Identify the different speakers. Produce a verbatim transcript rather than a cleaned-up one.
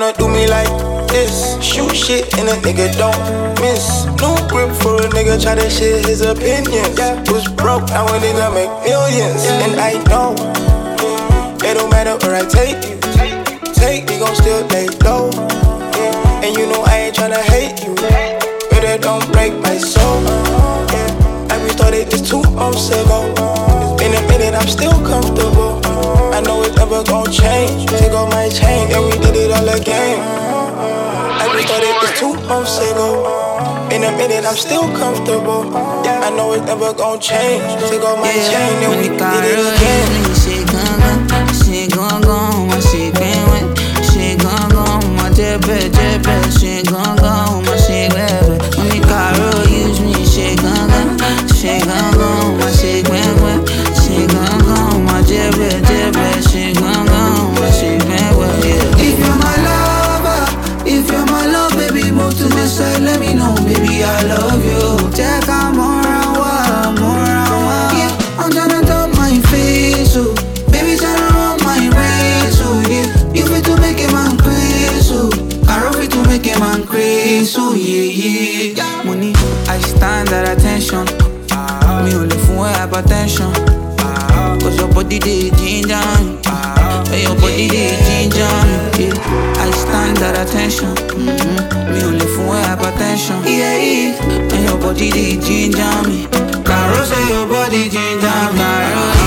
Speaker 1: wanna do me like this. Shoot shit and a nigga don't miss. New grip for a nigga, try to share his opinions. Was broke, now a nigga make millions. And I know it don't matter where I take you. Take, we gon' still lay low. And you know I ain't tryna hate you, but it don't break my soul. I restarted this two months ago. It's been a minute, I'm still comfortable. I know it's never gon' change. Take off my chain, and we did it all again. I restarted this two months ago. In a minute, I'm still comfortable. I know it's never gon' change. Take off my
Speaker 2: yeah,
Speaker 1: chain, and we did it again.
Speaker 2: She gon' go, she gon' go, my she been with. She gon' go, my jepe, jepe. She gon' go, my she grab. When the car use me, she gon' go, she gon' go, my she been with. She gon' go, my jepe, jepe. She gon' go, my she been with. Yeah.
Speaker 3: If you're my lover, if you're my love, baby, move to my side, let me know, baby, I love you. Check out more and wow, more and wow. Yeah, I'm tryna top my face, so baby, tryna run my race, so yeah. You fit to make a man crazy, so I roll fit to make a man crazy, so yeah, yeah.
Speaker 2: Money, I stand at attention. Me only for hypertension. Cause your body they ginger me. Hey, your body they ginger me. Yeah, I stand at attention. Mm-hmm. Me only for hypertension. Yeah, yeah. And your body they ginger me. Caro say your body ginger me.